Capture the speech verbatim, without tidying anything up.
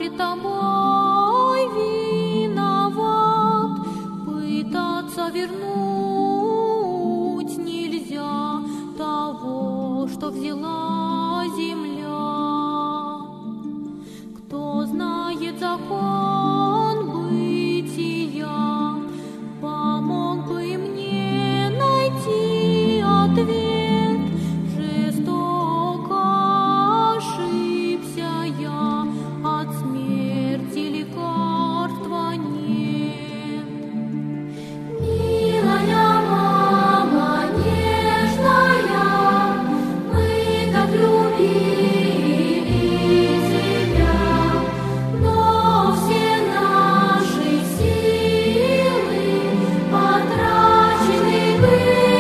пред тобой виноват, пытаться вернуть нельзя того, что взяла земля. Кто знает закон бытия, помог бы мне найти ответ. Жестоко ошибся я, от смерти лекарства нет. Милая мама, нежная, мы так любили тебя, но все наши силы потрачены были.